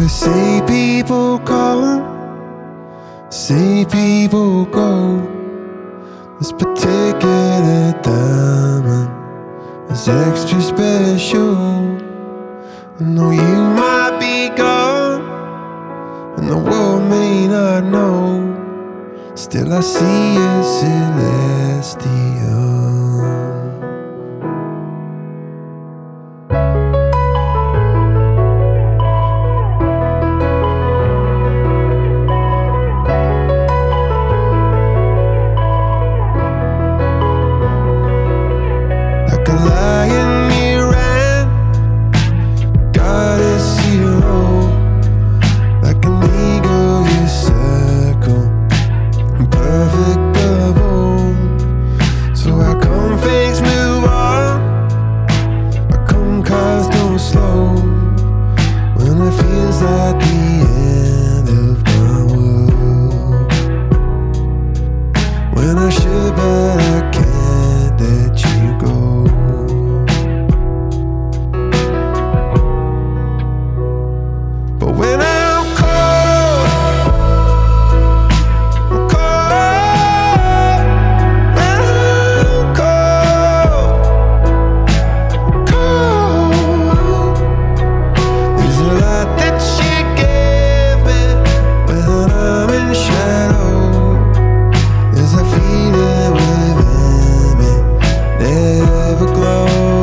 Say people come, say people go. This particular diamond is extra special. I know you might be gone, and the world may not know. Still I see you celestial. Like a lion you ran, goddess hero. Like an eagle you circle, perfect double. So I come things move on, I come cars don't slow. When it feels like the end of my world, when I should but I can't let you go. But when I'm cold, I'm cold. When I'm cold, cold. There's a lot that you give me when I'm in shadow. There's a feeling within me, never glow.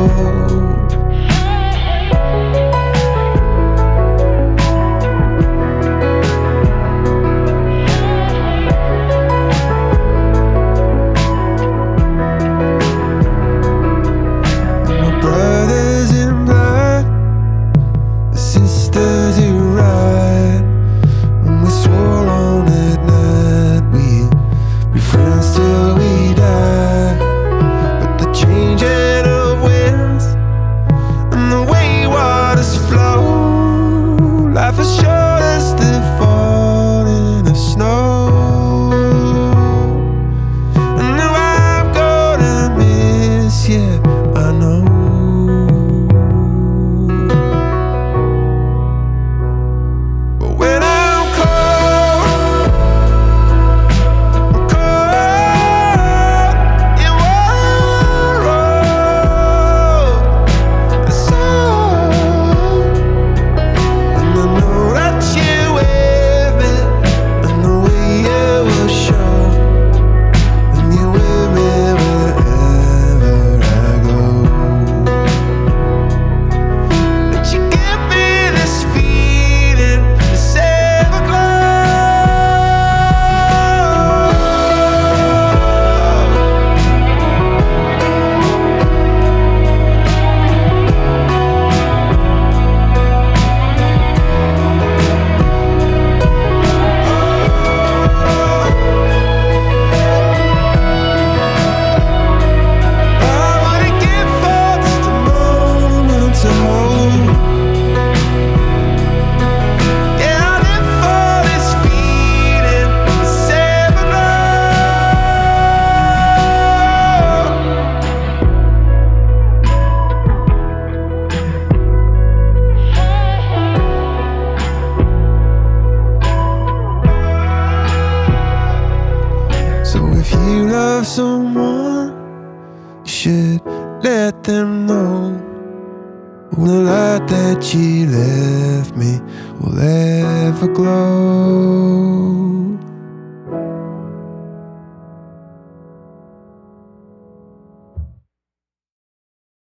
My brothers in blood, the sisters who ride. When we swore on that night we'd be friends till we die. But the changing of winds and the way waters flow, life is short as the falling of snow. And now I'm gonna miss you, I know. But when I'm cold, I'm cold. You are the soul, and I know that you're with me, and the way you will show, and you're with me wherever I go. But you give me this feeling, this I wanna give for just a moment to hold. Yeah, I live for this feeling, this everglow. So if you love someone, you should let them know. The light that you left me will ever glow.